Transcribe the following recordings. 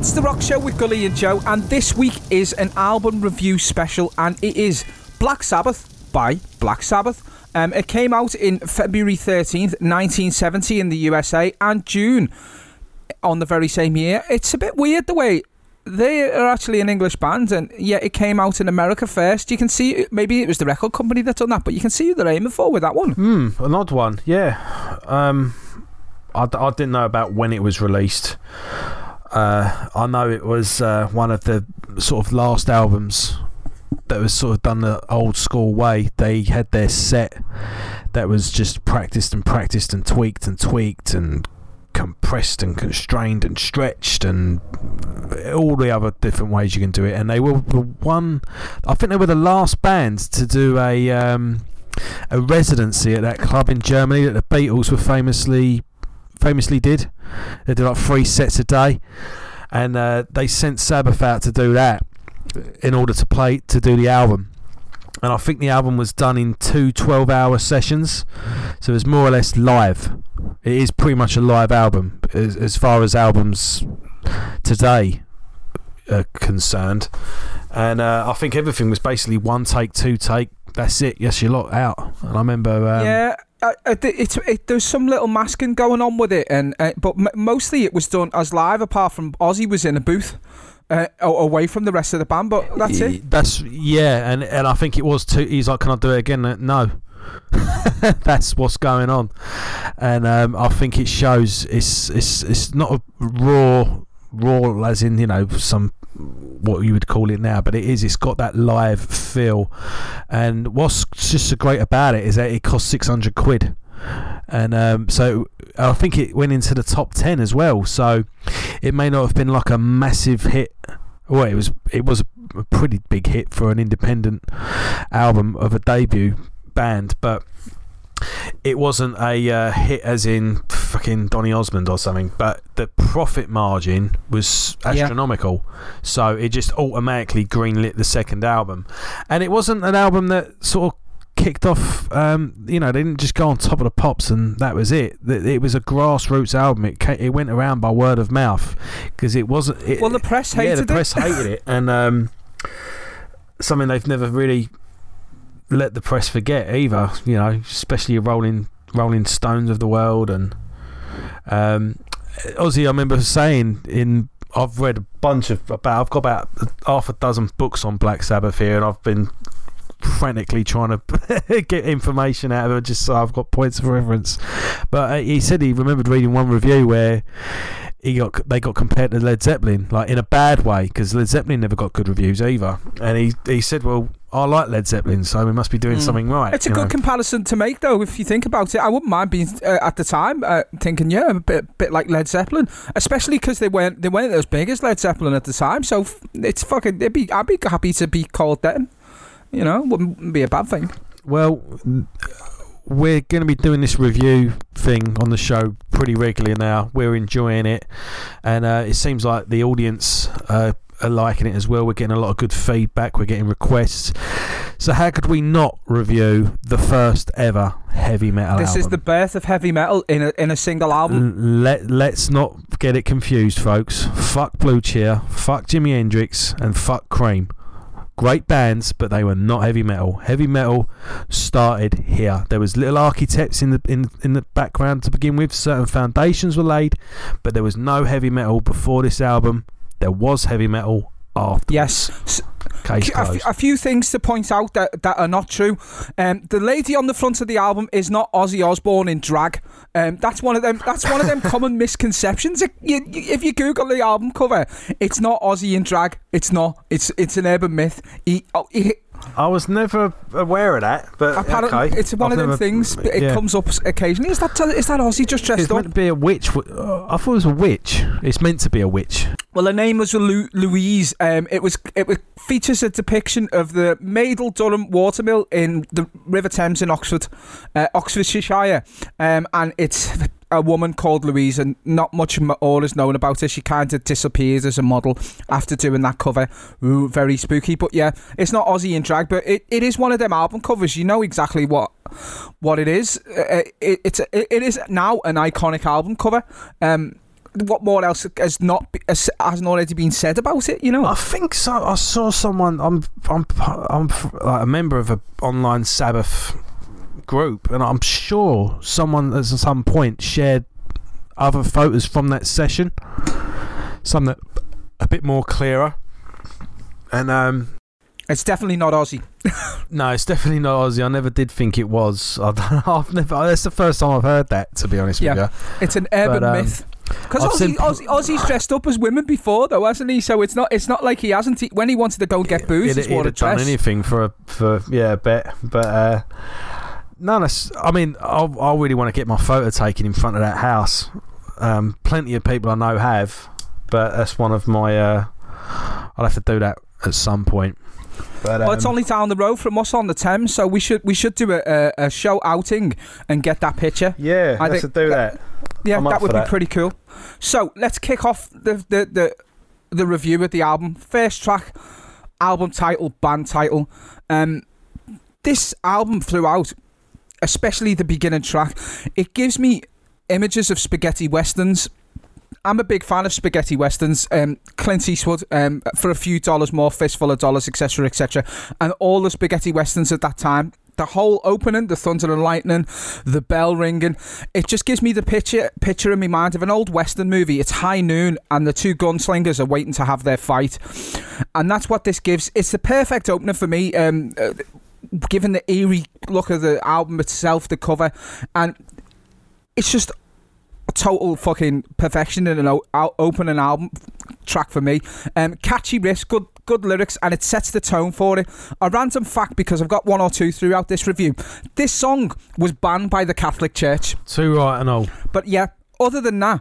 It's The Rock Show with Gully and Joe, and this week is an album review special, and it is Black Sabbath by Black Sabbath. It came out in February 13th, 1970 in the USA, and June on the very same year. It's a bit weird the way they are actually an English band, and yet it came out in America first. You can see, maybe it was the record company that done that, but you can see who they're aiming for with that one. An odd one, yeah. I didn't know about when it was released. I know it was one of the sort of last albums that was sort of done the old school way. They had their set that was just practiced and tweaked and compressed and constrained and stretched and all the other different ways you can do it. And they were I think they were the last band to do a residency at that club in Germany that the Beatles were famously did. They did like 3 sets a day, and they sent Sabbath out to do that in order to do the album. And I think the album was done in 2 12-hour sessions, so it was more or less live. It is pretty much a live album as far as albums today are concerned. And I think everything was basically 1 take, 2 take. That's it. Yes, you're locked out. And I remember. There's some little masking going on with it, but mostly it was done as live. Apart from Ozzy was in a booth away from the rest of the band, but that's it. And I think it was too. He's like, "Can I do it again?" No, that's what's going on, and I think it shows. It's not a raw as in some. What you would call it now, but it's got that live feel. And what's just so great about it is that it cost 600 quid, and so I think it went into the top 10 as well, so it may not have been like a massive hit. Well, it was a pretty big hit for an independent album of a debut band, but it wasn't a hit as in fucking Donny Osmond or something, but the profit margin was astronomical, so it just automatically greenlit the second album. And it wasn't an album that sort of kicked off, they didn't just go on Top of the Pops and that was it. It was a grassroots album. It went around by word of mouth because it wasn't. The press hated it. Yeah, the press hated it, and something they've never really let the press forget either, especially Rolling Stones of the world. And Ozzy, I remember saying I've read a bunch I've got about half a dozen books on Black Sabbath here, and I've been frantically trying to get information out of it just so I've got points of reference. But he said he remembered reading one review where they got compared to Led Zeppelin, like in a bad way, because Led Zeppelin never got good reviews either. And he said, well, I like Led Zeppelin, so we must be doing something right. It's a good comparison to make, though, if you think about it. I wouldn't mind being at the time thinking, a bit like Led Zeppelin, especially because they weren't as big as Led Zeppelin at the time. So it's fucking. I'd be happy to be called them. Wouldn't be a bad thing. Well, we're going to be doing this review thing on the show pretty regularly now. We're enjoying it, and it seems like the audience are liking it as well. We're getting a lot of good feedback. We're getting requests. So how could we not review the first ever heavy metal album? This is the birth of heavy metal in a single album. Let's not get it confused, folks. Fuck Blue Cheer, fuck Jimi Hendrix, and fuck Cream. Great bands, but they were not heavy metal. Heavy metal started here. There was little architects in the background to begin with. Certain foundations were laid, but there was no heavy metal before this album. There was heavy metal afterwards. Yes. Case closed. A few things to point out that are not true. The lady on the front of the album is not Ozzy Osbourne in drag. That's one of them common misconceptions. If you Google the album cover, it's not Ozzy in drag. It's not. It's an urban myth. I was never aware of that, but apparently okay. It's one of them things. It comes up occasionally. Is that Ozzy just dressed up? It's up? meant to be a witch. I thought it was a witch. It's meant to be a witch. Well, her name was Louise. It features a depiction of the Maidle Durham watermill in the River Thames in Oxfordshire, and it's a woman called Louise, and not much more is known about her. She kind of disappeared as a model after doing that cover. Ooh, very spooky. But yeah, it's not Ozzy in drag, but it is one of them album covers. You know exactly what it is. It is now an iconic album cover. what more else hasn't already been said about it? I think so. I saw someone. I'm like a member of an online Sabbath group, and I'm sure someone at some point shared other photos from that session, some that a bit more clearer, and it's definitely not Ozzy. No, it's definitely not Ozzy. I never did think it was. I've never. That's the first time I've heard that, to be honest with you. It's an urban myth. Because Ozzy's dressed up as women before, though, hasn't he? So it's not like he hasn't. When he wanted to go and get booze, he'd have done anything for a bet. But no, I mean, I really want to get my photo taken in front of that house. Plenty of people I know have, but that's one of my. I'll have to do that at some point. But, well, it's only down the road from us on the Thames, so we should do a show outing and get that picture. Yeah, I think do that. Yeah, that would be pretty cool. So let's kick off the review of the album. First track, album title, band title. This album throughout, especially the beginning track, it gives me images of spaghetti westerns. I'm a big fan of spaghetti westerns. Clint Eastwood, for a few dollars more, fistful of dollars, etc., etc., and all the spaghetti westerns at that time. The whole opening, the thunder and lightning, the bell ringing, it just gives me the picture in my mind of an old western movie. It's high noon and the two gunslingers are waiting to have their fight, and that's what this gives. It's the perfect opener for me, given the eerie look of the album itself, the cover, and it's just total fucking perfection in an opening album track for me. Catchy riffs, good lyrics, and it sets the tone for it. A random fact, because I've got one or two throughout this review: this song was banned by the Catholic Church. Too right and all. But yeah, other than that,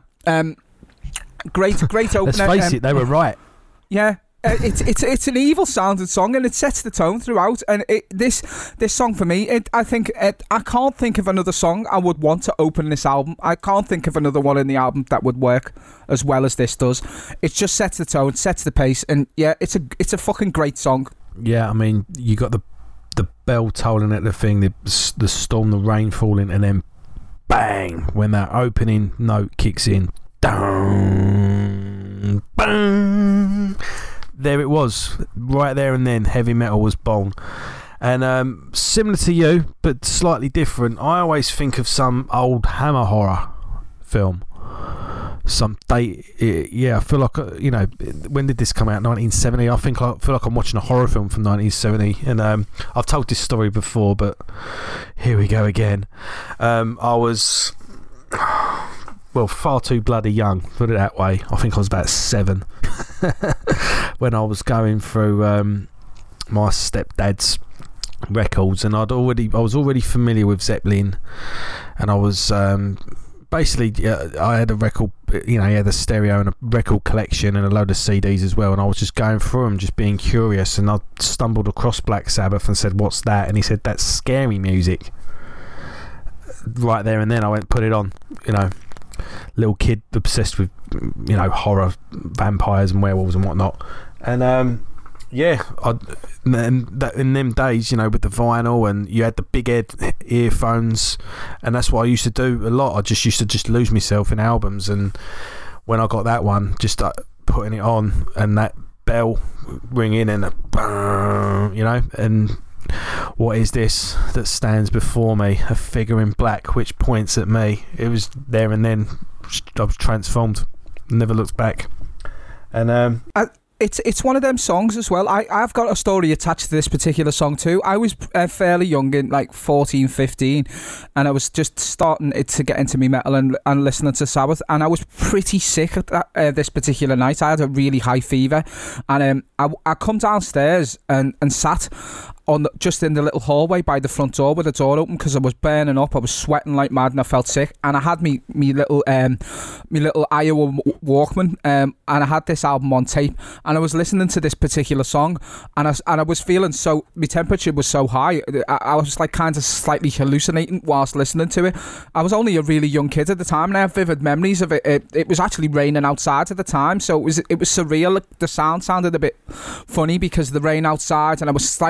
great opener. Let's face it, they were right. Yeah. It's an evil sounding song, and it sets the tone throughout. And this song for me, I can't think of another song I would want to open this album. I can't think of another one in the album that would work as well as this does. It just sets the tone, sets the pace, and yeah, it's a fucking great song. Yeah, I mean, you got the bell tolling at the thing, the storm, the rain falling, and then bang when that opening note kicks in. Down, bang. There it was, right there and then. Heavy metal was born, and similar to you, but slightly different. I always think of some old Hammer horror film. Some date, yeah. I feel like when did this come out? 1970. I feel like I'm watching a horror film from 1970, and I've told this story before, but here we go again. I was. Well, far too bloody young, put it that way. I think I was about 7 when I was going through my stepdad's records, and I was already familiar with Zeppelin, and I was basically I had a record, he had a stereo and a record collection and a load of CDs as well, and I was just going through them, just being curious, and I stumbled across Black Sabbath and said, "What's that?" And he said, "That's scary music." Right there and then I went, put it on, little kid obsessed with horror, vampires and werewolves and whatnot, and in them days, with the vinyl, and you had the big earphones, and that's what I used to do a lot. I just used to lose myself in albums, and when I got that one, just putting it on and that bell ringing and and what is this that stands before me? A figure in black which points at me. It was there and then. I was transformed. Never looked back. And it's one of them songs as well. I've got a story attached to this particular song too. I was fairly young, in like 14, 15, and I was just starting to get into me metal and listening to Sabbath, and I was pretty sick at this particular night. I had a really high fever, and I come downstairs and sat just in the little hallway by the front door with the door open, because I was burning up. I was sweating like mad and I felt sick, and I had me little Iowa Walkman, and I had this album on tape, and I was listening to this particular song, and I was feeling so, my temperature was so high, I was like kind of slightly hallucinating whilst listening to it. I was only a really young kid at the time, and I have vivid memories of it. It was actually raining outside at the time, so it was surreal. The sound sounded a bit funny because of the rain outside, and I was slightly hallucinating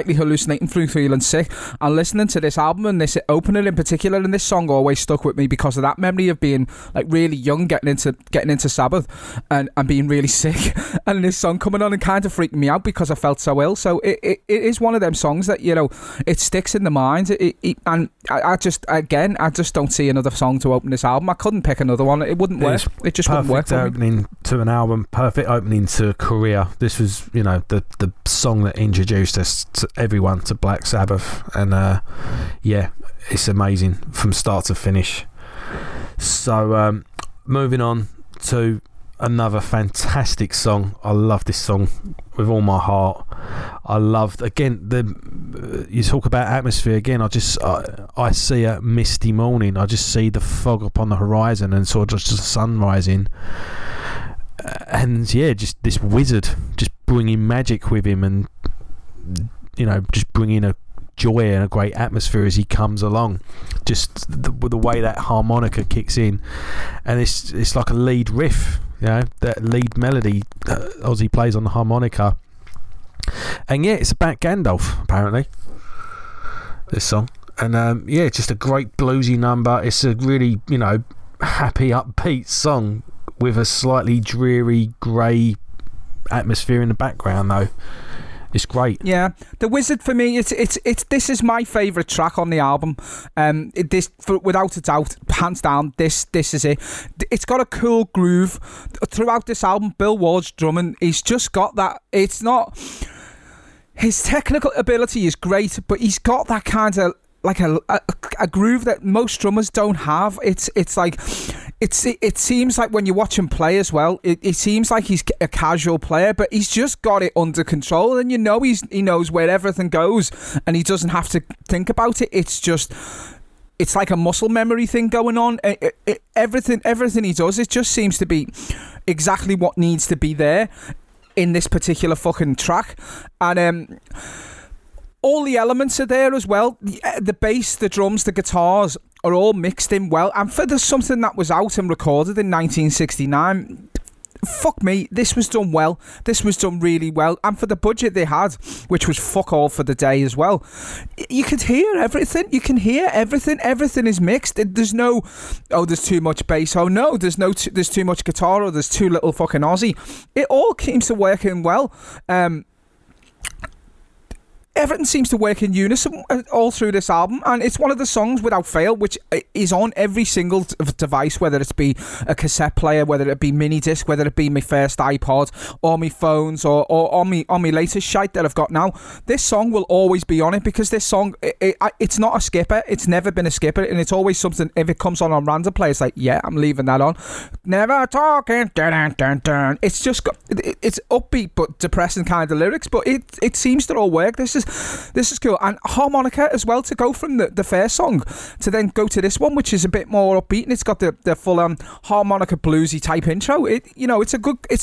hallucinating through feeling sick, and listening to this album and this opener in particular, and this song always stuck with me because of that memory of being like really young, getting into Sabbath and being really sick, and this song coming on and kind of freaking me out because I felt so ill. So it is one of them songs that, you know, it sticks in the mind. And I just don't see another song to open this album. I couldn't pick another one. It wouldn't work. It just wouldn't work. Perfect opening to an album. Perfect opening to a career. This was, you know, the song that introduced us to everyone to Black Sabbath, and yeah, it's amazing from start to finish. So moving on to another fantastic song. I love this song with all my heart. I loved, again, you talk about atmosphere again. I see a misty morning. I just see the fog upon the horizon and sort of just the sun rising. And yeah, just this wizard just bringing magic with him, and, you know, just bringing a joy and a great atmosphere as he comes along. Just the way that harmonica kicks in, and it's like a lead riff, you know, that lead melody Ozzy plays on the harmonica. And yeah, it's about Gandalf, apparently, this song. And yeah, just a great bluesy number. It's a really, you know, happy, upbeat song with a slightly dreary, grey atmosphere in the background, though. It's great. Yeah, The Wizard for me, it's this is my favourite track on the album. Without a doubt, hands down, this is it. It's got a cool groove throughout this album. Bill Ward's drumming, he's just got that. It's not, his technical ability is great, but he's got that kind of like a groove that most drummers don't have. It's like it seems like when you watch him play as well, it seems like he's a casual player, but he's just got it under control, and you know he knows where everything goes, and he doesn't have to think about it. It's like a muscle memory thing going on. Everything he does, it just seems to be exactly what needs to be there in this particular fucking track. And all the elements are there as well. The bass, the drums, the guitars are all mixed in well. And for something that was out and recorded in 1969, fuck me, this was done well. This was done really well. And for the budget they had, which was fuck all for the day as well, you could hear everything. You can hear everything. Everything is mixed. There's no, oh, there's too much bass. Oh no, there's too much guitar, or there's too little fucking Ozzy. It all seems to work in well. Everything seems to work in unison all through this album, and it's one of the songs without fail which is on every single device, whether it be a cassette player, whether it be mini disc, whether it be my first iPod or my phones or on my latest shite that I've got now. This song will always be on it, because this song, it's not a skipper. It's never been a skipper, and it's always something. If it comes on random play, it's like, yeah, I'm leaving that on. Never talking, dun, dun, dun. It's just got, it's upbeat but depressing kind of lyrics, but it seems to all work. This is cool. And harmonica as well, to go from the first song to then go to this one, which is a bit more upbeat, and it's got the full harmonica bluesy type intro. It's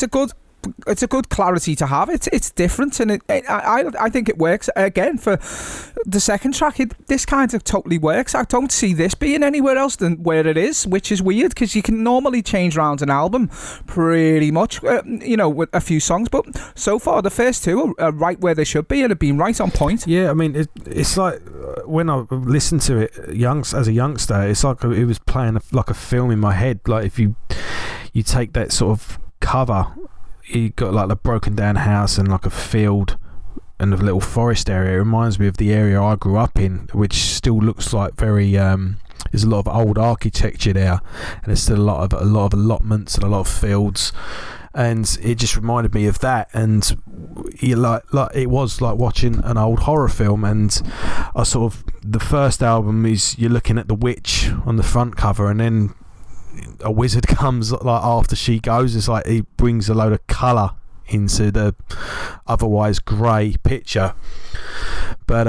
a good clarity to have. It's different, and I think it works. Again, for the second track, this kind of totally works. I don't see this being anywhere else than where it is, which is weird, because you can normally change around an album pretty much, with a few songs, but so far the first two are right where they should be and have been right on point. Yeah, I mean, it's like when I listened to it as a youngster, it's like it was playing like a film in my head. Like if you take that sort of cover, you got like a broken down house and like a field and a little forest area. It reminds me of the area I grew up in, which still looks like very there's a lot of old architecture there, and there's still a lot of allotments and a lot of fields, and it just reminded me of that. And like it was like watching an old horror film. And I sort of, the first album is you're looking at the witch on the front cover, and then a wizard comes like after she goes. It's like he brings a load of colour into the otherwise grey picture, but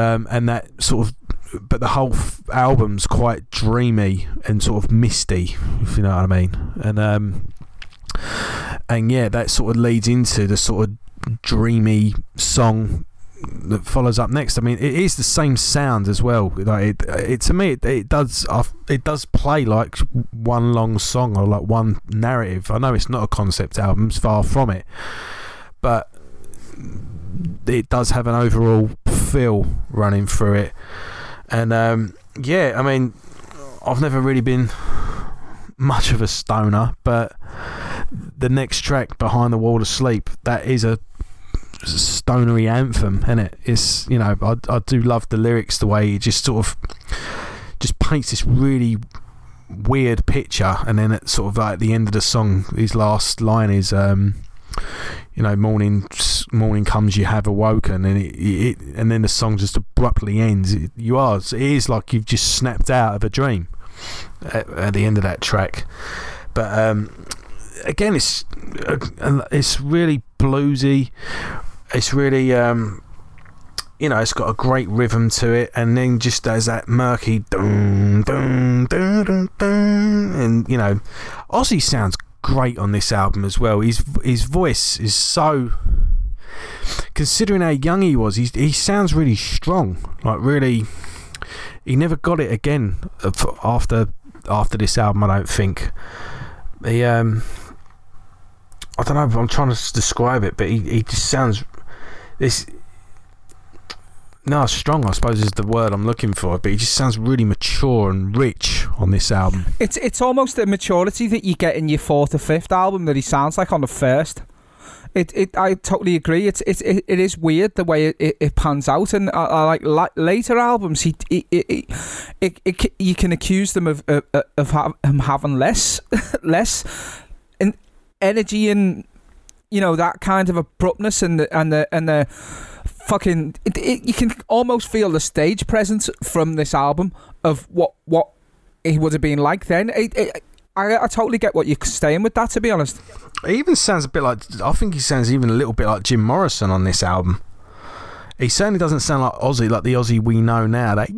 the whole album's quite dreamy and sort of misty, if you know what I mean. And yeah, that sort of leads into the sort of dreamy song that follows up next. I mean, it is the same sound as well. Like it to me, it does play like one long song or like one narrative. I know it's not a concept album; it's far from it, but it does have an overall feel running through it. And yeah, I mean, I've never really been much of a stoner, but the next track, Behind the Wall of Sleep, that is a stonery anthem, isn't it? It's, you know, I do love the lyrics, the way it just sort of just paints this really weird picture, and then at sort of like the end of the song, his last line is you know, morning comes, you have awoken, and it and then the song just abruptly ends. It is like you've just snapped out of a dream at the end of that track. But again, it's really bluesy. It's really you know, it's got a great rhythm to it, and then just as that murky dun, dun, dun, dun, dun, and you know, Ozzy sounds great on this album as well. His voice is so, considering how young he was, he sounds really strong. Like, really, he never got it again after this album, I don't think. He I don't know, I'm trying to describe it, but he just sounds strong, I suppose, is the word I'm looking for, but he just sounds really mature and rich on this album. It's almost the maturity that you get in your fourth or fifth album that he sounds like on the first. I totally agree. It is weird the way it pans out, and I like later albums. You can accuse them of having less energy and, you know, that kind of abruptness and the fucking. You can almost feel the stage presence from this album of what he would have been like then. I totally get what you're saying with that, to be honest. It even sounds a bit like, I think he sounds even a little bit like Jim Morrison on this album. He certainly doesn't sound like Ozzy, like the Ozzy we know now. That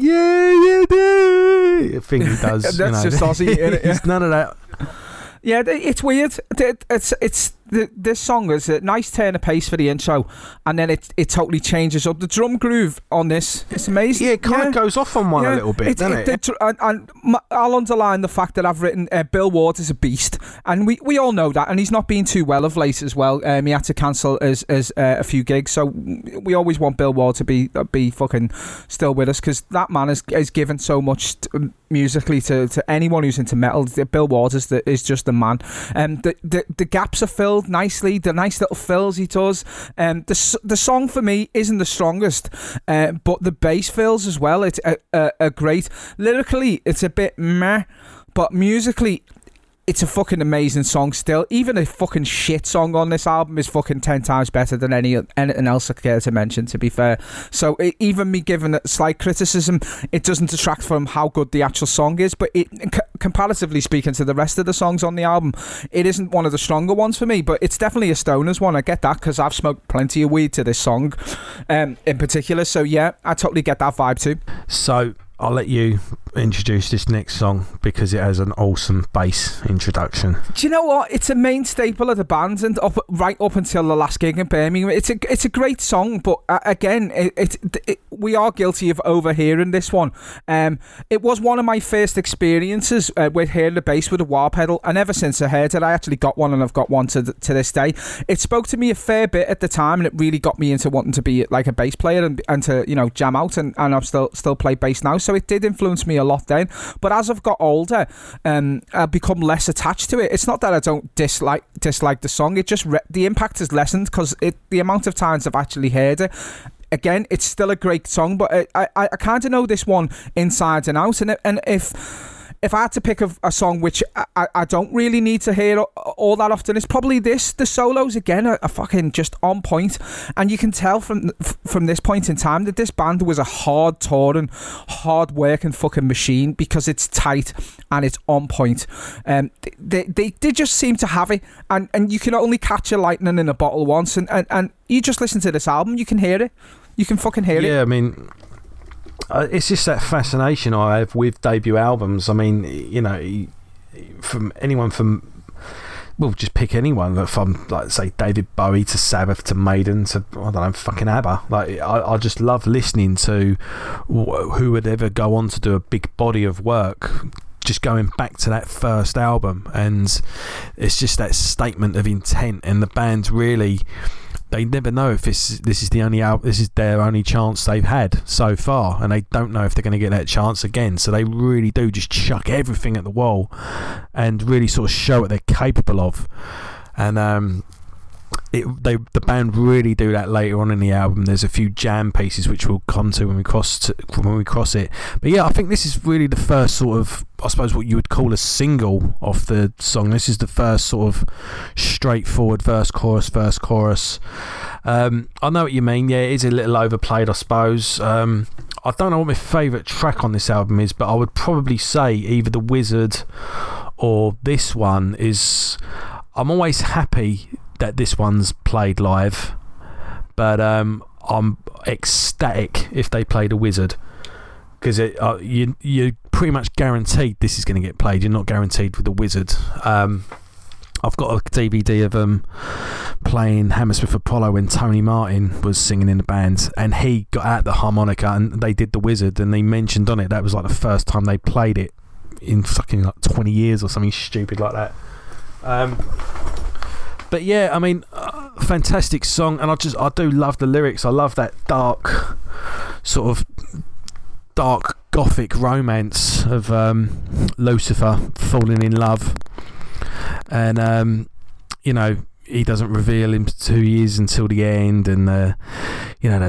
I think he does. That's, you know, just Ozzy, isn't it? Yeah. It's none of that. Yeah, it's weird. It's this song is a nice turn of pace for the intro, and then it totally changes up. The drum groove on this, it's amazing. Yeah, it kind of goes off on one a little bit, doesn't it? And I'll underline the fact that I've written Bill Ward is a beast, and we all know that, and he's not been too well of late as well. He had to cancel as a few gigs, so we always want Bill Ward to be fucking still with us, because that man has given so much musically to anyone who's into metal. Bill Ward is just the man. The gaps are filled nicely, the nice little fills he does. The song for me isn't the strongest, but the bass fills as well. It's a great. Lyrically, it's a bit meh, but musically, it's a fucking amazing song still. Even a fucking shit song on this album is fucking 10 times better than anything else I care to mention, to be fair. So even me giving it slight criticism, it doesn't detract from how good the actual song is, but comparatively speaking to the rest of the songs on the album, it isn't one of the stronger ones for me, but it's definitely a stoner's one. I get that, because I've smoked plenty of weed to this song in particular, so yeah, I totally get that vibe too. So I'll let you introduce this next song, because it has an awesome bass introduction. Do you know what? It's a main staple of the band, and right up until the last gig in Birmingham. It's a great song, but again, we are guilty of overhearing this one. It was one of my first experiences with hearing the bass with a wah pedal, and ever since I heard it, I actually got one, and I've got one to this day. It spoke to me a fair bit at the time, and it really got me into wanting to be like a bass player and to, you know, jam out, and I've still play bass now, so it did influence me a lot then. But as I've got older, I've become less attached to it. It's not that I don't dislike the song, it just the impact has lessened, because the amount of times I've actually heard it. Again, it's still a great song, but I kind of know this one inside and out, and if I had to pick a song which I don't really need to hear all that often, it's probably this. The solos, again, are fucking just on point. And you can tell from this point in time that this band was a hard touring, hard working fucking machine, because it's tight and it's on point. They just seem to have it. And you can only catch a lightning in a bottle once. And you just listen to this album, you can hear it. You can fucking hear it. Yeah, I mean, it's just that fascination I have with debut albums. I mean, you know, from anyone from, well, just pick anyone, from, like, say, David Bowie to Sabbath to Maiden to, I don't know, fucking ABBA. Like, I just love listening to who would ever go on to do a big body of work, just going back to that first album. And it's just that statement of intent, and the band really they never know if this is the only this is their only chance they've had so far, and they don't know if they're going to get that chance again. So they really do just chuck everything at the wall and really sort of show what they're capable of. And the band really do that later on in the album. There's a few jam pieces which we'll come to when we cross it. But yeah, I think this is really the first sort of, I suppose, what you would call a single off the song. This is the first sort of straightforward verse chorus. I know what you mean. Yeah, it is a little overplayed, I suppose. I don't know what my favourite track on this album is, but I would probably say either The Wizard or this one is. I'm always happy that this one's played live, but I'm ecstatic if they play The Wizard, because you're pretty much guaranteed this is going to get played. You're not guaranteed with The Wizard. I've got a DVD of them playing Hammersmith Apollo when Tony Martin was singing in the band, and he got out the harmonica and they did The Wizard, and they mentioned on it that was like the first time they played it in fucking like 20 years or something stupid like that. But yeah, I mean, fantastic song, and I do love the lyrics. I love that dark gothic romance of Lucifer falling in love, and you know, he doesn't reveal him who he is until the end, and you know,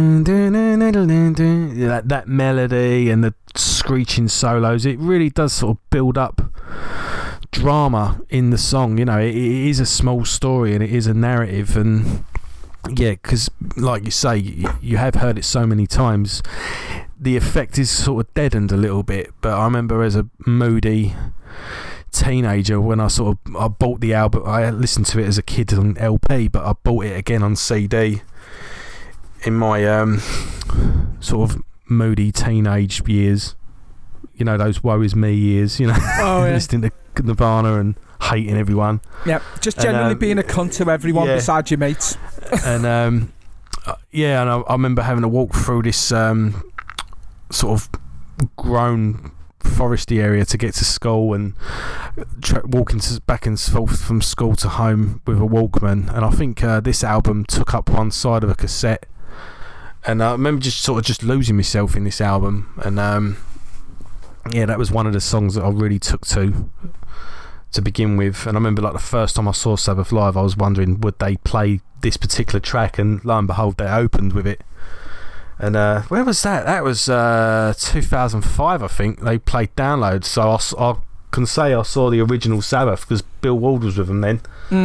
that melody and the screeching solos, it really does sort of build up drama in the song. You know, it is a small story and it is a narrative, and yeah, because like you say, you have heard it so many times, the effect is sort of deadened a little bit. But I remember as a moody teenager, when I bought the album, I listened to it as a kid on LP, but I bought it again on CD in my sort of moody teenage years, you know, those woe is me years, you know. Oh, yeah. Listening to Nirvana and hating everyone. Yeah, just generally being a cunt to everyone besides your mates. And yeah, and I remember having to walk through this sort of grown foresty area to get to school, and walking back and forth from school to home with a Walkman. And I think this album took up one side of a cassette, and I remember just losing myself in this album. And yeah, that was one of the songs that I really took to begin with. And I remember, like, the first time I saw Sabbath live, I was wondering would they play this particular track, and lo and behold, they opened with it. And where was that? That was 2005, I think. They played Download, so I can say I saw the original Sabbath because Bill Ward was with them then.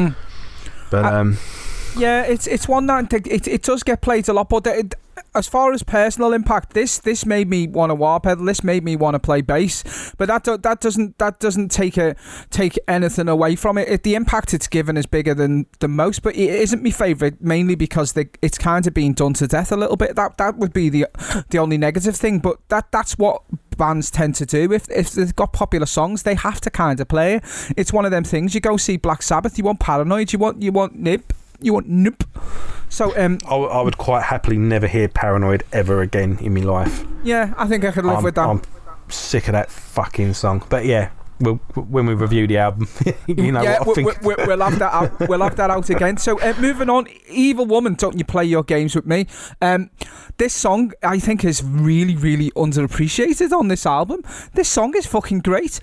But yeah, it's one that it does get played a lot, but as far as personal impact, this made me want to wah pedal. This made me want to play bass, but that doesn't take anything away from it. The impact it's given is bigger than most, but it isn't my favourite, mainly because it's kind of being done to death a little bit. That would be the only negative thing, but that's what bands tend to do. If they've got popular songs, they have to kind of play it. It's one of them things. You go see Black Sabbath, you want Paranoid, you want Nip. You want Nope. So I would quite happily never hear Paranoid ever again in my life. Yeah, I think I could live with that. I'm sick of that fucking song. But yeah, when we review the album, you know, yeah, what I think. We'll have that out. We'll have that out again. So moving on, Evil Woman, don't you play your games with me? This song I think is really, really underappreciated on this album. This song is fucking great.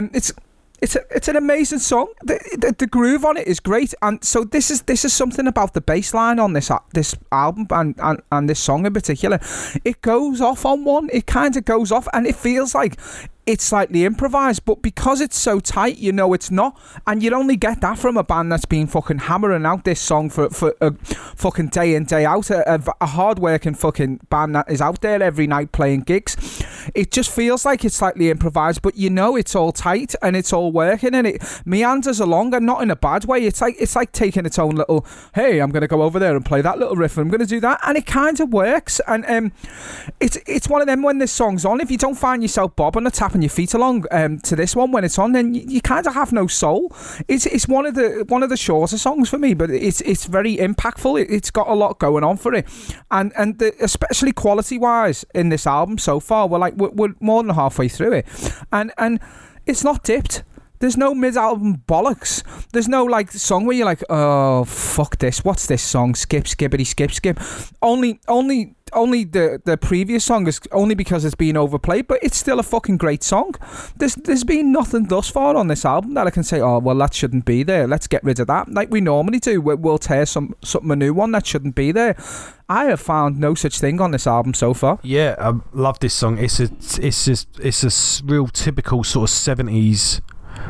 It's an amazing song. The groove on it is great, and so this is something about the bass line on this album and this song in particular. It goes off on one. It kind of goes off, and it feels like it's slightly improvised, but because it's so tight, you know it's not. And you'd only get that from a band that's been fucking hammering out this song for a fucking day in, day out. A hard-working fucking band that is out there every night playing gigs. It just feels like it's slightly improvised, but you know it's all tight and it's all working, and it meanders along, and not in a bad way. It's like taking its own little, hey, I'm going to go over there and play that little riff, and I'm going to do that, and it kind of works. And it's one of them, when this song's on, if you don't find yourself bobbing or tapping your feet along to this one when it's on, then you kind of have no soul. It's one of the shorter songs for me, but it's very impactful. It's got a lot going on for it, and especially quality wise in this album so far, we're more than halfway through it, and it's not dipped. There's no mid-album bollocks. There's no like song where you're like, oh fuck this, what's this song? Skip, skippity, skip, skip. Only the previous song is only because it's been overplayed, but it's still a fucking great song. There's been nothing thus far on this album that I can say, oh well, that shouldn't be there. Let's get rid of that, like we normally do. We'll tear something a new one that shouldn't be there. I have found no such thing on this album so far. Yeah, I love this song. It's a real typical sort of 70s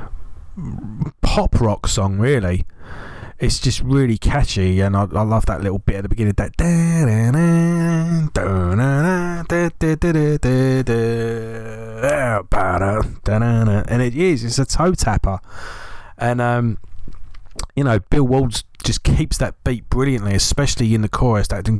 pop rock song, really. It's just really catchy, and I love that little bit at the beginning, that and it's a toe tapper, and you know, Bill Walds just keeps that beat brilliantly, especially in the chorus, that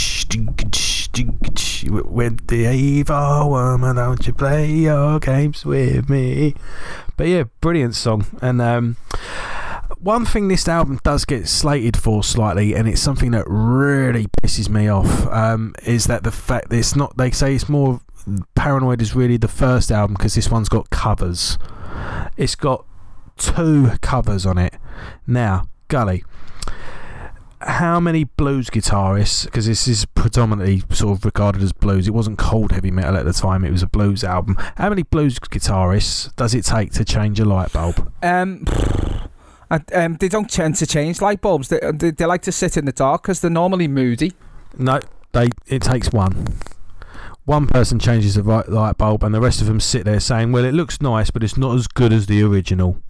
with the evil woman, don't you play your games with me. But yeah, brilliant song. And one thing this album does get slated for slightly, and it's something that really pisses me off, is that the fact that it's not, they say it's more, Paranoid is really the first album because this one's got covers. It's got 2 covers on it. Now, Gully, how many blues guitarists, because this is predominantly sort of regarded as blues, it wasn't called heavy metal at the time, it was a blues album. How many blues guitarists does it take to change a light bulb? They don't tend to change light bulbs. They like to sit in the dark because they're normally moody. No, it takes one. One person changes the light bulb, and the rest of them sit there saying, well, it looks nice, but it's not as good as the original.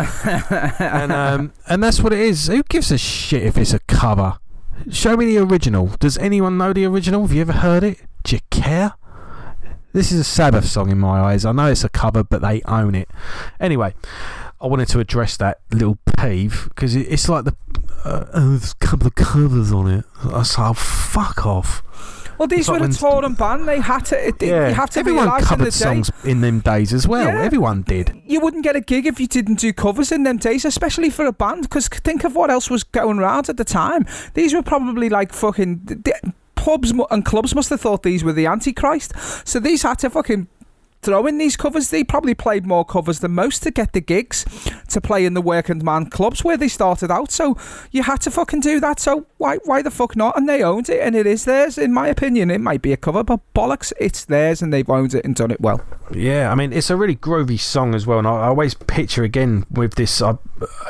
And that's what it is. Who gives a shit if it's a cover? Show me the original. Does anyone know the original? Have you ever heard it? Do you care? This is a Sabbath song in my eyes. I know it's a cover, but they own it. Anyway, I wanted to address that little peeve, because it's like there's a couple of covers on it. I was like, oh, fuck off. Well, these were a touring band. They had to. You have to everyone realise covered in the songs in them days as well. Yeah. Everyone did. You wouldn't get a gig if you didn't do covers in them days, especially for a band. Because think of what else was going around at the time. These were probably like fucking pubs and clubs must have thought these were the Antichrist. So these had to fucking throw in these covers. They probably played more covers than most to get the gigs to play in the working man clubs where they started out. So you had to fucking do that. So why the fuck not? And they owned it, and it is theirs. In my opinion, it might be a cover, but bollocks, it's theirs, and they've owned it and done it well. Yeah, I mean, it's a really groovy song as well, and I always picture again with this. I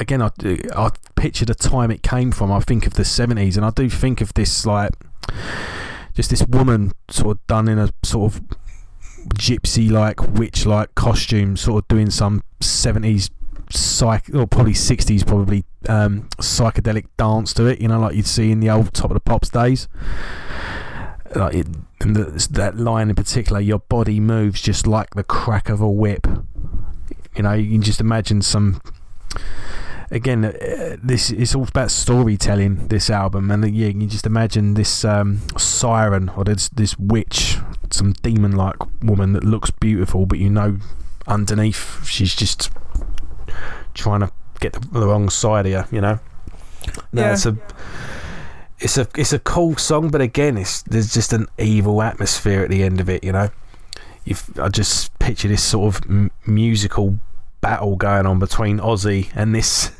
picture the time it came from. I think of the 70s, and I do think of this like just this woman sort of done in a sort of gypsy like witch like costume, sort of doing some 70s or probably 60s probably psychedelic dance to it, you know, like you'd see in the old Top of the Pops days. Like that line in particular, your body moves just like the crack of a whip. You know, you can just imagine some. Again, this is all about storytelling, this album, and yeah, you can just imagine this siren or this witch, some demon-like woman that looks beautiful, but you know underneath she's just trying to get the wrong side of you, you know. No, yeah. It's a cool song, but again, there's just an evil atmosphere at the end of it, you know. I just picture this sort of musical battle going on between Ozzy and this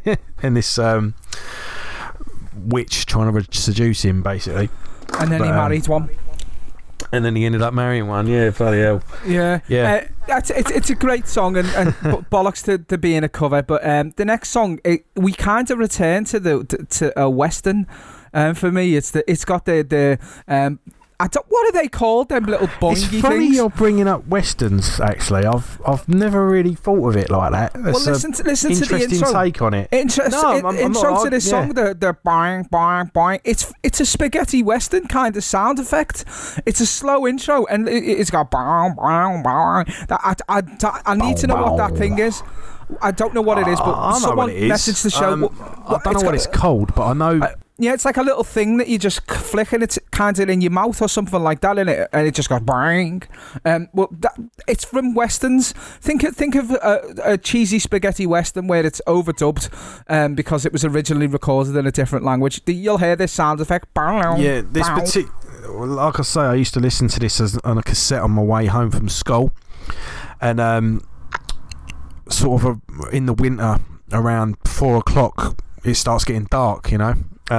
witch trying to seduce him, basically. And then he married one. And then he ended up marrying one. Yeah, bloody hell. Yeah. It's a great song, and bollocks to being a cover. But the next song, we kind of return to a western. For me, it's got the what are they called? Them little boingy things. It's funny you're bringing up westerns. Actually, I've never really thought of it like that. Well, listen to the intro. Interesting take on it. Intro to this song. The boing boing boing. It's a spaghetti western kind of sound effect. It's a slow intro, and it's got boing boing boing. I need to know what that thing is. I don't know what it is, but someone messaged the show. I don't know what it's called, but I know. Yeah, it's like a little thing that you just flick, and it's kind of in your mouth or something like that, and it just goes bang. It's from westerns. Think of a cheesy spaghetti western where it's overdubbed because it was originally recorded in a different language. You'll hear this sound effect. Yeah, this particular. Like I say, I used to listen to this on a cassette on my way home from school, and sort of in the winter around 4 o'clock, it starts getting dark, and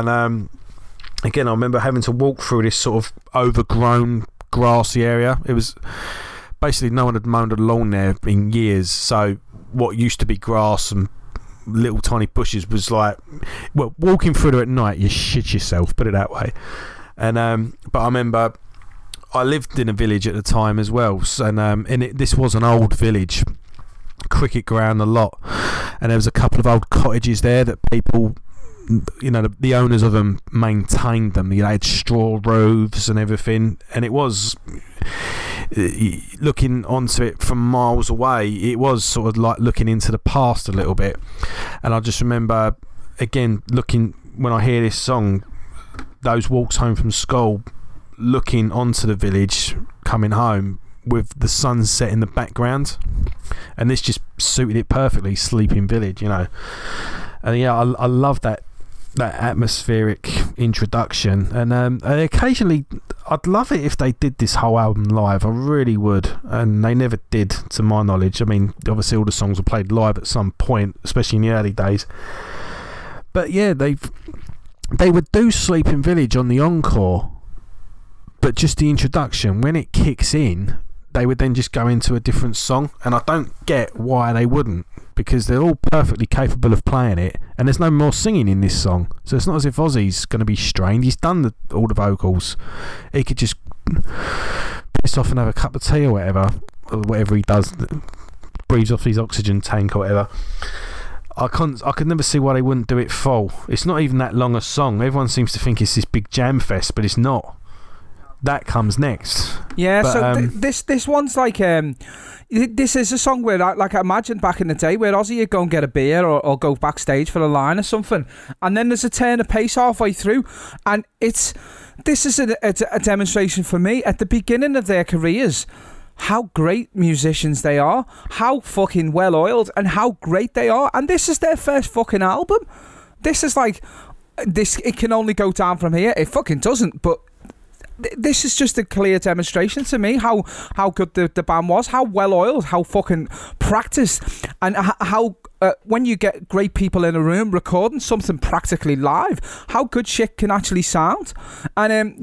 again, I remember having to walk through this sort of overgrown grassy area. It was basically no one had mown the lawn there in years, so what used to be grass and little tiny bushes was like, well, walking through there at night, you shit yourself, put it that way. And but I remember I lived in a village at the time as well, and this was an old village, cricket ground a lot, and there was a couple of old cottages there that people, the owners of them maintained them. They had straw roofs and everything, and it was, looking onto it from miles away, it was sort of like looking into the past a little bit. And I just remember, again, looking, when I hear this song, those walks home from school, looking onto the village, coming home with the sunset in the background, and this just suited it perfectly. Sleeping Village, and yeah, I love that atmospheric introduction. And occasionally I'd love it if they did this whole album live. I really would, and they never did, to my knowledge. I mean, obviously all the songs were played live at some point, especially in the early days, but yeah, they would do Sleeping Village on the encore, but just the introduction, when it kicks in, they would then just go into a different song, and I don't get why they wouldn't, because they're all perfectly capable of playing it, and there's no more singing in this song, so it's not as if Ozzy's going to be strained. He's done all the vocals. He could just piss off and have a cup of tea or whatever he does, breathes off his oxygen tank or whatever. I could never see why they wouldn't do it full. It's not even that long a song. Everyone seems to think it's this big jam fest, but it's not. That comes next. Yeah, but, so this one's like this is a song where I imagine back in the day where Ozzy would go and get a beer or go backstage for a line or something, and then there's a turn of pace halfway through, and this is a demonstration for me at the beginning of their careers how great musicians they are, how fucking well oiled, and how great they are. And this is their first fucking album. This is like this. It can only go down from here. It fucking doesn't, but. This is just a clear demonstration to me how good the band was, how well oiled, how fucking practiced, and how when you get great people in a room recording something practically live, how good shit can actually sound. And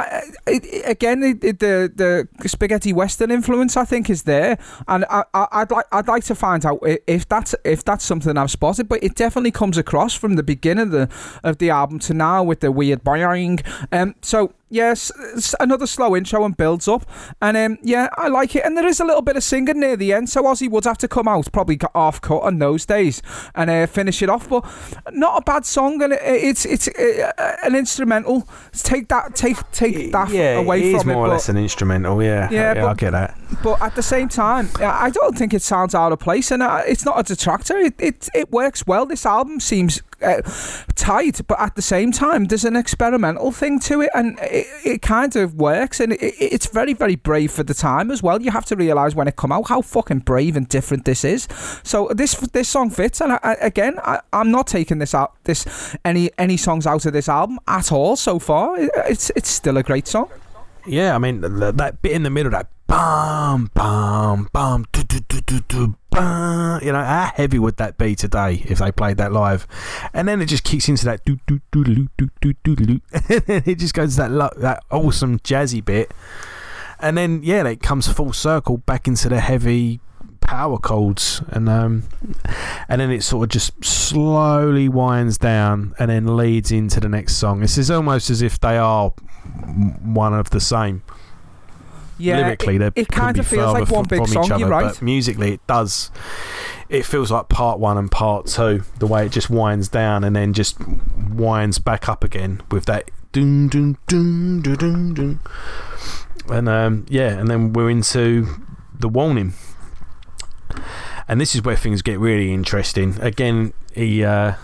the spaghetti western influence, I think, is there, and I'd like to find out if that's something I've spotted, but it definitely comes across from the beginning of the album to now with the weird boing. So. Yes, it's another slow intro and builds up, and I like it. And there is a little bit of singing near the end, so Ozzy would have to come out, probably half cut on those days, and finish it off. But not a bad song, and it's an instrumental. Take that away from it. It is more or less an instrumental. Yeah, I get that. But at the same time, I don't think it sounds out of place, and it's not a detractor. It works well. This album seems tight, but at the same time there's an experimental thing to it, and it kind of works, and it's very, very brave for the time as well. You have to realise when it come out how fucking brave and different this is. So this song fits, and I'm not taking any songs out of this album at all so far. It's still a great song. Yeah, I mean that bit in the middle, that bum bum bum do do do do do bum. How heavy would that be today if they played that live? And then it just kicks into that do do do do do do do do, and then it just goes to that awesome jazzy bit, and then it comes full circle back into the heavy power chords, and then it sort of just slowly winds down and then leads into the next song. This is almost as if they are one of the same. Yeah, lyrically, it kind of feels like one big song. You're right. But musically, it does. It feels like part one and part two. The way it just winds down and then just winds back up again with that doom doom doom doom doom doom. And and then we're into The Warning. And this is where things get really interesting. Again, he's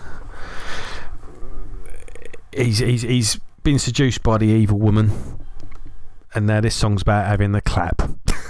been seduced by the evil woman, and now this song's about having the clap.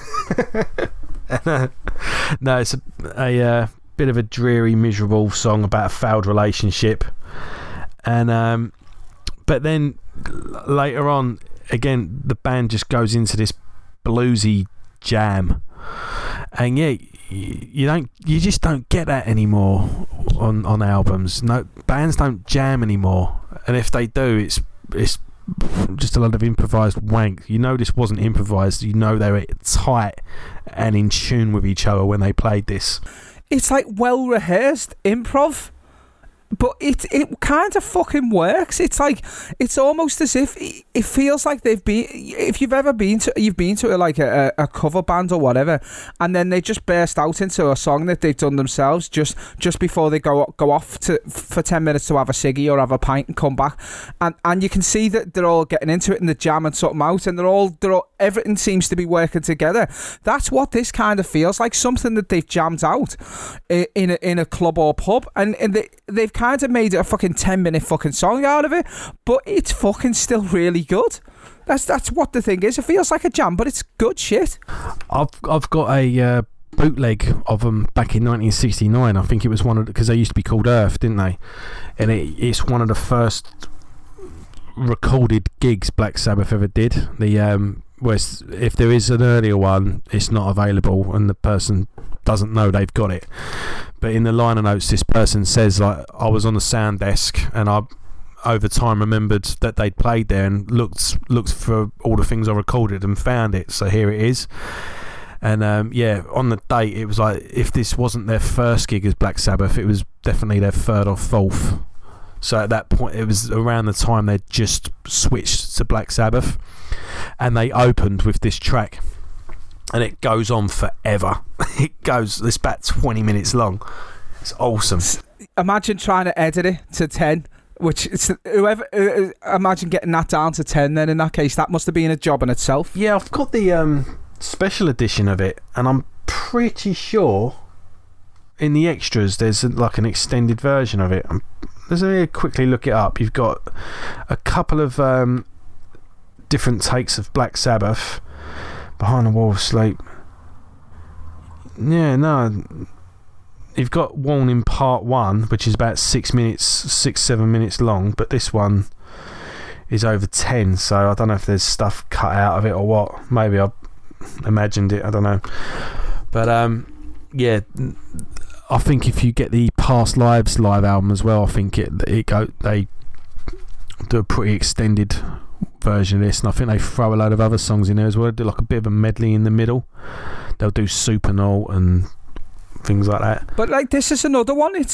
No, it's a bit of a dreary, miserable song about a failed relationship, and but then later on, again, the band just goes into this bluesy jam. And yeah, you just don't get that anymore on albums. No, bands don't jam anymore, and if they do, it's just a lot of improvised wank. You know this wasn't improvised. You know they were tight and in tune with each other when they played this. It's like well rehearsed improv, but it kind of fucking works. It's like, it's almost as if it feels like they've been, if you've ever been to a cover band or whatever, and then they just burst out into a song that they've done themselves just before they go off for 10 minutes to have a ciggy or have a pint and come back, and you can see that they're all getting into it and they're jamming something out, and they're all everything seems to be working together. That's what this kind of feels like, something that they've jammed out in a club or pub, and they've kind of made a fucking 10-minute fucking song out of it, but it's fucking still really good. That's what the thing is. It feels like a jam, but it's good shit. I've got a bootleg of them back in 1969. I think it was one of, because they used to be called Earth, didn't they? And it's one of the first recorded gigs Black Sabbath ever did. Whereas if there is an earlier one, it's not available and the person doesn't know they've got it. But in the liner notes, this person says, like, I was on the sound desk and I over time remembered that they'd played there and looked for all the things I recorded and found it, so here it is. And on the date, it was like, if this wasn't their first gig as Black Sabbath, it was definitely their third or fourth. So at that point, it was around the time they'd just switched to Black Sabbath, and they opened with this track, and it goes on forever. It's about 20 minutes long. It's awesome. Imagine trying to edit it to 10, which it's whoever. Imagine getting that down to 10. Then in that case, that must have been a job in itself. Yeah, I've got the special edition of it, and I'm pretty sure in the extras there's like an extended version of it. Let's quickly look it up. You've got a couple of different takes of Black Sabbath. Behind the Wall of Sleep. Yeah, no. You've got Warning Part 1, which is about 7 minutes long, but this one is over 10, so I don't know if there's stuff cut out of it or what. Maybe I imagined it, I don't know. But yeah, I think if you get the Past Lives live album as well, I think they do a pretty extended version of this, and I think they throw a load of other songs in there as well. They do like a bit of a medley in the middle. They'll do Supernaut and things like that. But like, this is another one. It's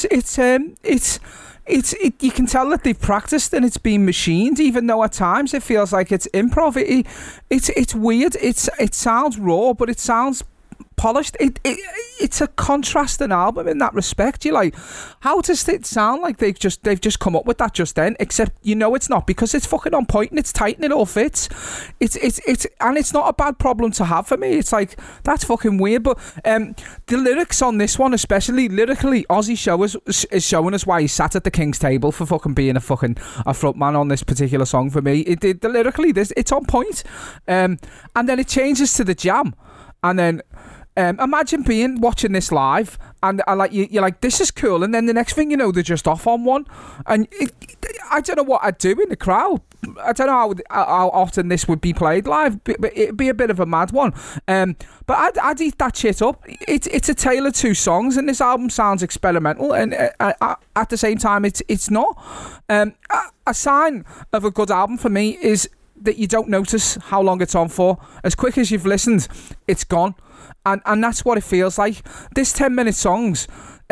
you can tell that they've practiced and it's been machined, even though at times it feels like it's improv. It's weird. It sounds raw, but it sounds polished. It's a contrasting album in that respect. You're like, how does it sound like they've just come up with that just then? Except it's not, because it's fucking on point and it's tight and it all fits. It's and it's not a bad problem to have for me. It's like, that's fucking weird. But the lyrics on this one, especially lyrically, Ozzy is showing us why he sat at the King's table for fucking being a front man on this particular song for me. Lyrically, it's on point. And then it changes to the jam, and then imagine watching this live and you're like, this is cool, and then the next thing you know, they're just off on one, and I don't know what I'd do in the crowd. I don't know how often this would be played live, but it'd be a bit of a mad one. But I'd eat that shit up. It's a tale of two songs, and this album sounds experimental, and at the same time, it's not. A sign of a good album for me is that you don't notice how long it's on for. As quick as you've listened, it's gone. And that's what it feels like. This 10-minute songs,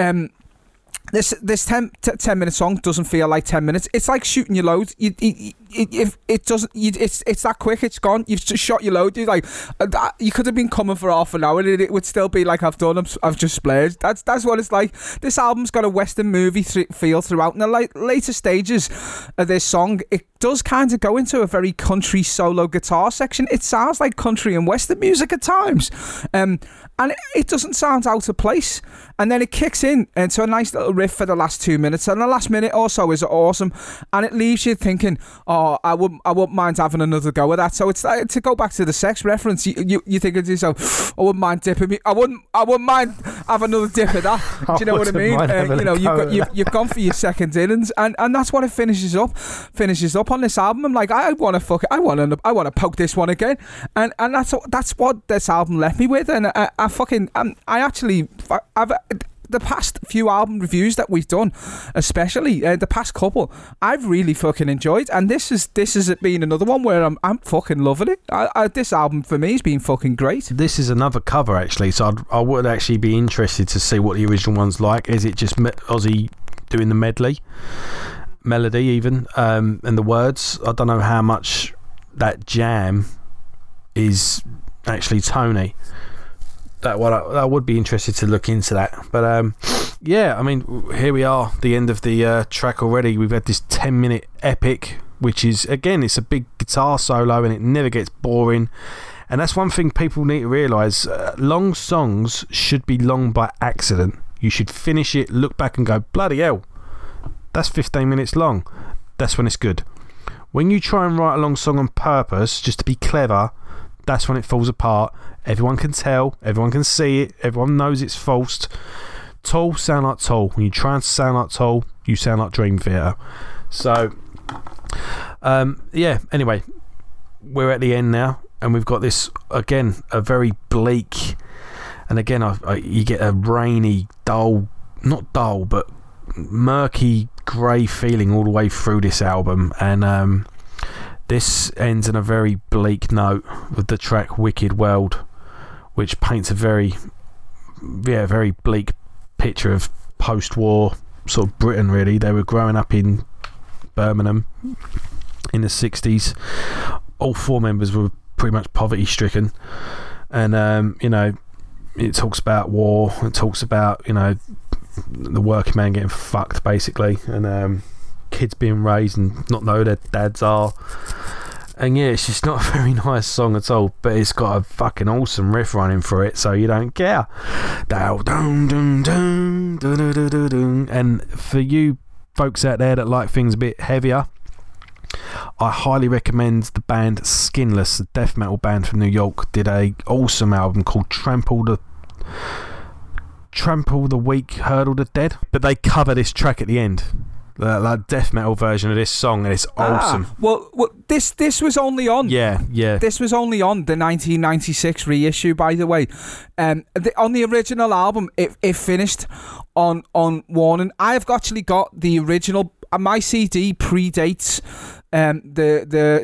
this 10-minute song doesn't feel like 10 minutes. It's like shooting your load. If it doesn't, it's that quick. It's gone. You've just shot your load. You're like, you could have been coming for half an hour, and it would still be like, I've just splurged. That's what it's like. This album's got a Western movie feel throughout. In the later stages of this song, it does kind of go into a very country solo guitar section. It sounds like country and Western music at times, and it doesn't sound out of place. And then it kicks in into a nice little riff for the last 2 minutes, and the last minute or so is awesome, and it leaves you thinking, oh, oh, I wouldn't mind having another go at that. So it's like, to go back to the sex reference, you think to yourself, I wouldn't mind dipping me. I wouldn't mind having another dip at that. Do you know what I mean? You've gone for your second innings, and that's what it finishes up on this album. I'm like, I want to poke this one again, and that's what this album left me with, and I've the past few album reviews that we've done, especially the past couple, I've really fucking enjoyed, and this has been another one where I'm fucking loving it. This album for me has been fucking great. This is another cover actually, so I would actually be interested to see what the original one's like. Is it just Ozzy doing the melody even, and the words? I don't know how much that jam is actually Tony. I would be interested to look into that. But yeah, I mean, here we are, the end of the track already. We've had this 10-minute epic, which is, again, it's a big guitar solo and it never gets boring. And that's one thing people need to realise. Long songs should be long by accident. You should finish it, look back and go, bloody hell, that's 15 minutes long. That's when it's good. When you try and write a long song on purpose, just to be clever, that's when it falls apart. Everyone can tell, everyone can see it, everyone knows it's false. Tool sound like Tool. When you try and sound like Tool, you sound like Dream Theater. So, yeah, anyway, we're at the end now, and we've got this, again, a very bleak, and again, you get a rainy, dull, not dull, but murky, grey feeling all the way through this album, and this ends on a very bleak note with the track Wicked World, which paints a very bleak picture of post-war sort of Britain, really. They were growing up in Birmingham in the 60s. All four members were pretty much poverty-stricken. And, you know, it talks about war. It talks about, you know, the working man getting fucked, basically. And kids being raised and not know who their dads are. And yeah, it's just not a very nice song at all, but it's got a fucking awesome riff running through it, so you don't care. And for you folks out there that like things a bit heavier, I highly recommend the band Skinless, the death metal band from New York, did a awesome album called Trample the Weak, Hurdle the Dead, but they cover this track at the end. That death metal version of this song, and it's awesome. Well, this was only on. Yeah. This was only on the 1996 reissue, by the way. On the original album, it finished on Warning. I've actually got the original. My CD predates the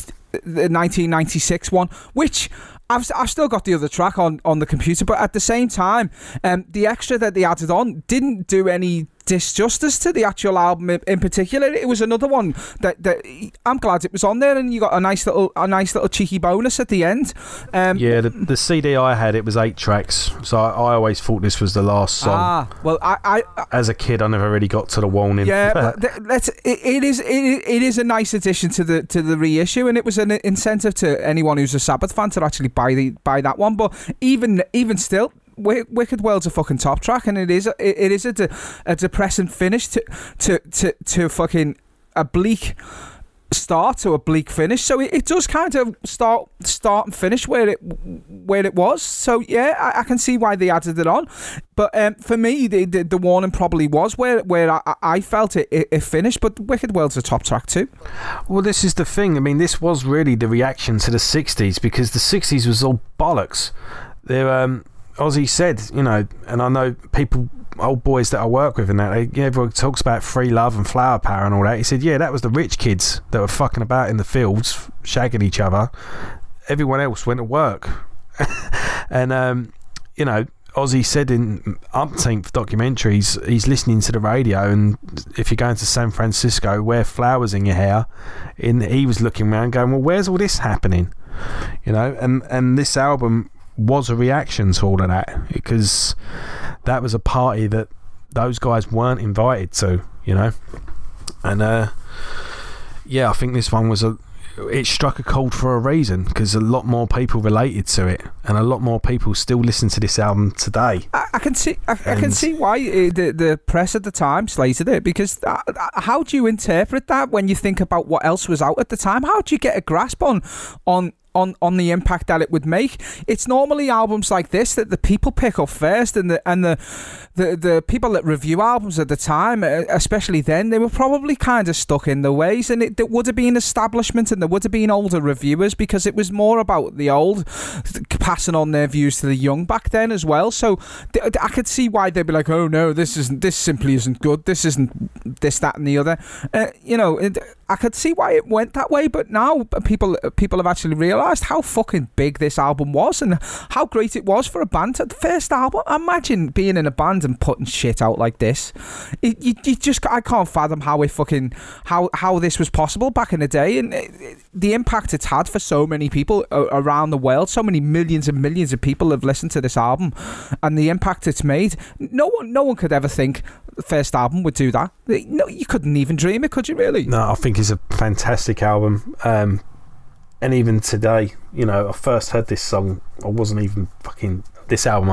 1996 one, which I've still got the other track on the computer, but at the same time, the extra that they added on didn't do any disjustice to the actual album in particular. It was another one that I'm glad it was on there, and you got a nice little cheeky bonus at the end. Yeah, the CD I had, it was 8 tracks, so I always thought this was the last song. Well, I as a kid, I never really got to the Warning. Yeah, it is a nice addition to the reissue, and it was an incentive to anyone who's a Sabbath fan to actually buy that one. But even still, Wicked World's a fucking top track, and it is a depressing finish to fucking a bleak start to a bleak finish. So it does kind of start and finish where it was. So yeah, I can see why they added it on. But for me, the Warning probably was where I felt it finished. But Wicked World's a top track too. Well, this is the thing. I mean, this was really the reaction to the 60s, because the 60s was all bollocks. They're Ozzy said, you know, and I know people, old boys that I work with and that, everyone talks about free love and flower power and all that. He said, yeah, that was the rich kids that were fucking about in the fields, shagging each other. Everyone else went to work. And, you know, Ozzy said in umpteenth documentaries, he's listening to the radio, and if you're going to San Francisco, wear flowers in your hair. He was looking around going, well, where's all this happening? You know, and this album was a reaction to all of that, because that was a party that those guys weren't invited to, you know. And yeah, I think this one was it struck a chord for a reason, because a lot more people related to it, and a lot more people still listen to this album today. I can see why the press at the time slated it, because how do you interpret that when you think about what else was out at the time? How do you get a grasp on the impact that it would make? It's normally albums like this that the people pick up first, and the people that review albums at the time, especially then, they were probably kind of stuck in the ways, and it would have been establishment, and there would have been older reviewers, because it was more about the old passing on their views to the young back then as well. So I could see why they'd be like, oh no, this simply isn't good, this isn't this, that and the other. I could see why it went that way, but now people have actually realised how fucking big this album was and how great it was for a band. The first album, imagine being in a band and putting shit out like this. I can't fathom how this was possible back in the day, and the impact it's had for so many people around the world. So many millions and millions of people have listened to this album, and the impact it's made. No one could ever think the first album would do that. No, you couldn't even dream it, could you really? No, I think it's a fantastic album. And even today, I first heard this song, I wasn't even this album,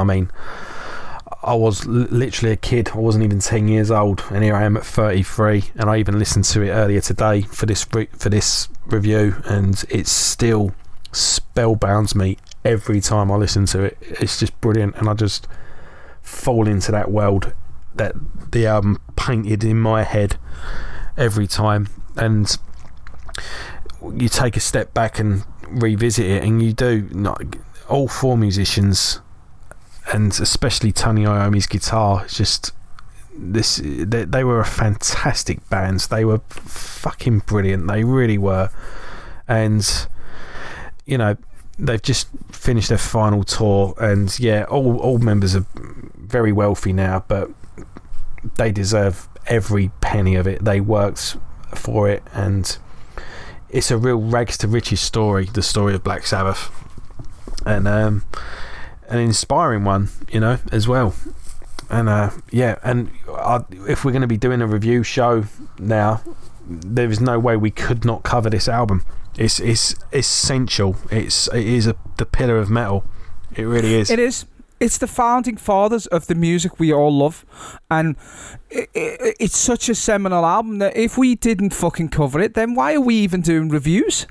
I was literally a kid. I wasn't even 10 years old, and here I am at 33, and I even listened to it earlier today for this review, and it still spellbounds me every time I listen to it. It's just brilliant, and I just fall into that world that the album painted in my head every time. And you take a step back and revisit it, and you do. All four musicians, and especially Tony Iommi's guitar, just they were a fantastic band. They were fucking brilliant, they really were. And they've just finished their final tour, and all members are very wealthy now, but they deserve every penny of it. They worked for it, and it's a real rags to riches story, the story of Black Sabbath, and an inspiring one, as well. And if we're going to be doing a review show now, there is no way we could not cover this album. It's essential. It is the pillar of metal. It really is. It is. It's the founding fathers of the music we all love, and it's such a seminal album that if we didn't fucking cover it, then why are we even doing reviews?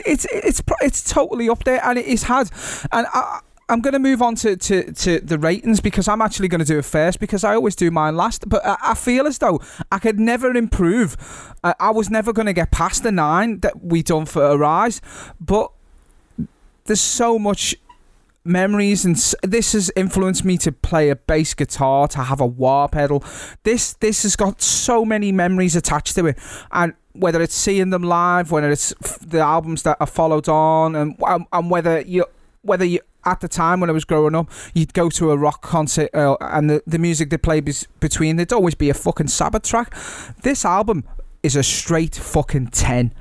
It's totally up there, and it is had. And I'm going to move on to the ratings, because I'm actually going to do it first, because I always do mine last. But I feel as though I could never improve. I was never going to get past the 9 that we done for Arise, but there's so much memories, and this has influenced me to play a bass guitar, to have a wah pedal. This has got so many memories attached to it, and whether it's seeing them live, whether it's the albums that are followed on, and whether you at the time when I was growing up, you'd go to a rock concert and the music they played between, there'd always be a fucking Sabbath track. This album is a straight fucking 10.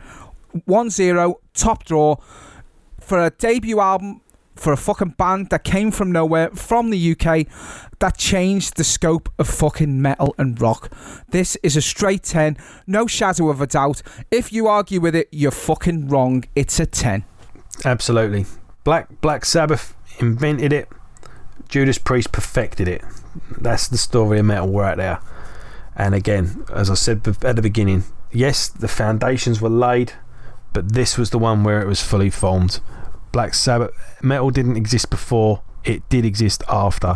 1-0, top draw for a debut album, for a fucking band that came from nowhere, from the UK, that changed the scope of fucking metal and rock. This is a straight 10, no shadow of a doubt. If you argue with it, you're fucking wrong. It's a 10. Absolutely. Black Sabbath invented it. Judas Priest perfected it. That's the story of metal right there. And again, as I said at the beginning, yes, the foundations were laid, but this was the one where it was fully formed. Black Sabbath metal didn't exist before, it did exist after.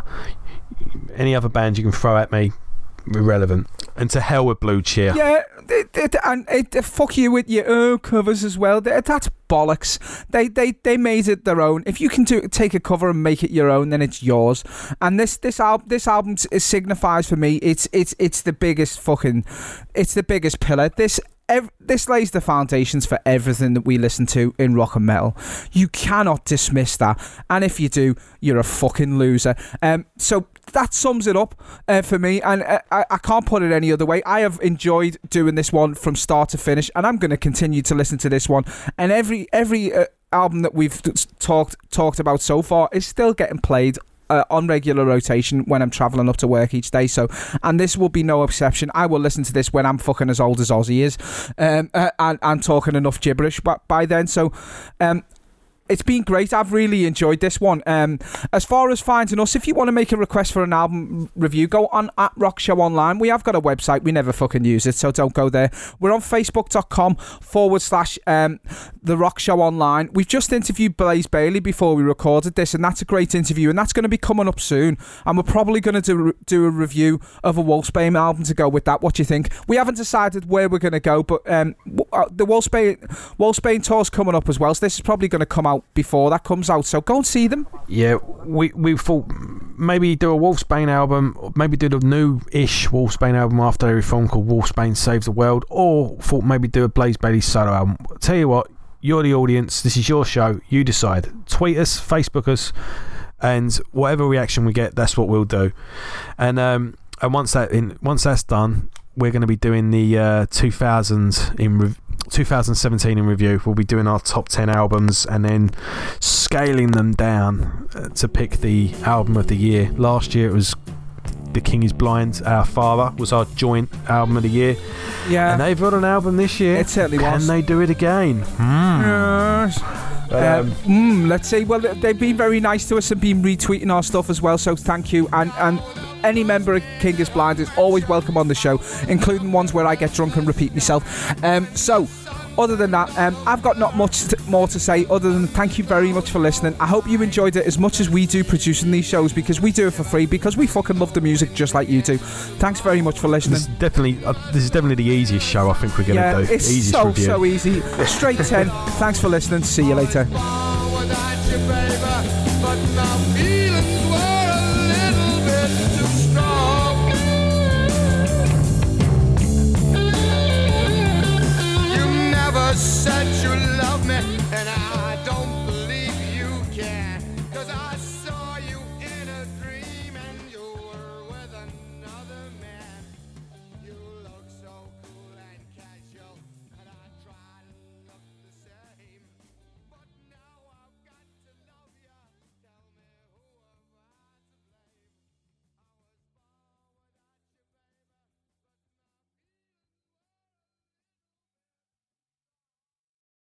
Any other band you can throw at me, irrelevant. And to hell with Blue Cheer. Yeah, and fuck you with your covers as well. That's bollocks. They made it their own. If you can take a cover and make it your own, then it's yours. And this album signifies for me. It's the biggest fucking. It's the biggest pillar. This lays the foundations for everything that we listen to in rock and metal. You cannot dismiss that, and if you do, you're a fucking loser. So that sums it up for me, and I can't put it any other way. I have enjoyed doing this one from start to finish, and I'm going to continue to listen to this one. And every album that we've talked about so far is still getting played on regular rotation when I'm travelling up to work each day. So, and this will be no exception. I will listen to this when I'm fucking as old as Ozzy is, and talking enough gibberish by then. So, it's been great. I've really enjoyed this one. As far as finding us, if you want to make a request for an album review, go on at Rock Show Online. We have got a website. We never fucking use it, so don't go there. We're on Facebook.com/The Rock Show Online. We've just interviewed Blaze Bayley before we recorded this, and that's a great interview, and that's going to be coming up soon. And we're probably going to do a review of a Wolfsbane album to go with that. What do you think? We haven't decided where we're going to go, but the Wolfsbane tour's coming up as well, so this is probably going to come out before that comes out, so go and see them. Yeah, we thought maybe do a Wolfsbane album, or maybe do the new-ish Wolfsbane album after they reformed called Wolfsbane Saves the World, or thought maybe do a Blaze Bayley solo album. I'll tell you what, you're the audience, this is your show, you decide. Tweet us, Facebook us, and whatever reaction we get, that's what we'll do. And once that's done, we're going to be doing the 2017 in review. We'll be doing our top 10 albums and then scaling them down to pick the album of the year. Last year it was The King Is Blind, Our Father was our joint album of the year. Yeah. And they've got an album this year. It certainly was. Can they do it again? Yes. Let's see. Well, they've been very nice to us and been retweeting our stuff as well, so thank you. And any member of King Is Blind is always welcome on the show, including ones where I get drunk and repeat myself. So, other than that, I've got not much more to say other than thank you very much for listening. I hope you enjoyed it as much as we do producing these shows, because we do it for free, because we fucking love the music just like you do. Thanks very much for listening. This is definitely the easiest show I think we're going to do. It's easiest so review. so easy. Straight 10. Thanks for listening. See you later. Said you love me.